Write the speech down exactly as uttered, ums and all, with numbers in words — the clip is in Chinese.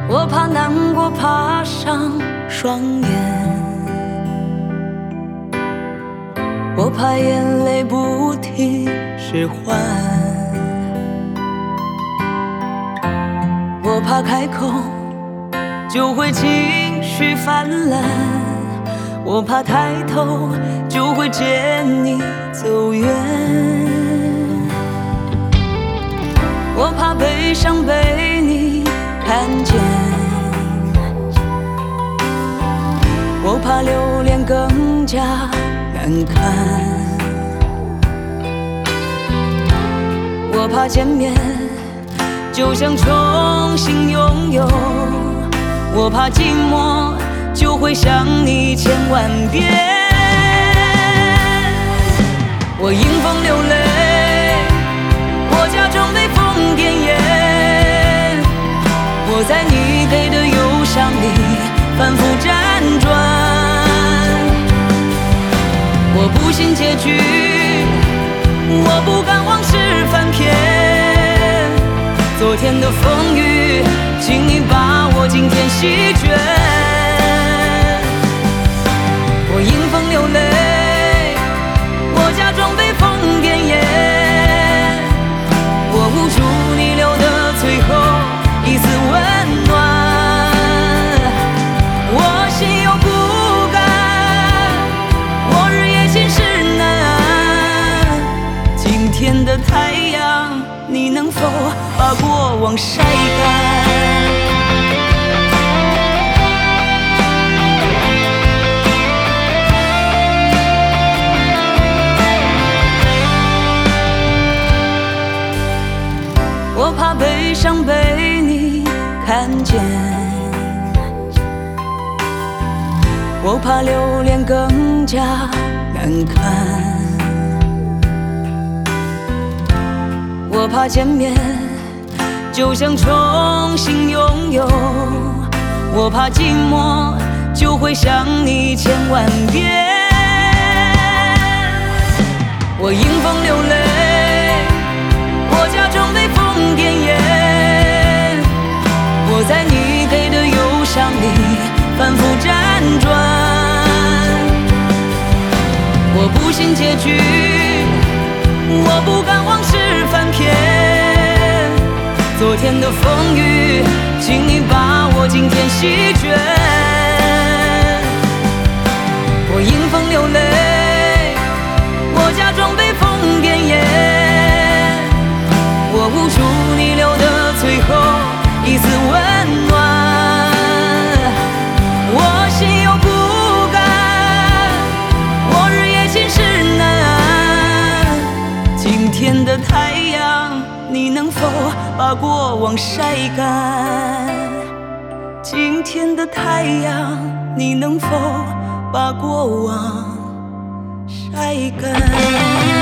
我怕难过爬上双眼，我怕眼泪不停释怀，我怕开口就会情绪泛滥，我怕抬头就会见你走远，我怕悲伤被你看见，我怕留恋更加难看，我怕见面就像重新拥有，我怕寂寞就会想你千万遍。我迎风流泪，我假装被风点烟，我在你给的忧伤里反复辗转，我不信结局，我不敢往事翻篇，昨天的风雨请你把我今天席卷。我迎风流泪，我假装被风点烟，我捂住你留的最后一丝温暖，我心有不甘，我日夜心事难，今天的太阳你能否把过往晒干？我怕悲伤被你看见，我怕留恋更加难看，我怕见面就像重新拥有，我怕寂寞就会想你千万遍。我迎风流泪，我假装被风点烟，我在你给的忧伤里反复辗转，我不信结局，我不敢往事翻篇，昨天的风雨请你把我今天席卷。我迎风流泪，我假装被风点烟，我捂住你留的最后一丝温暖，我心有不甘，我日夜心事难，今天的太阳你能否把过往晒干？今天的太阳你能否把过往晒干？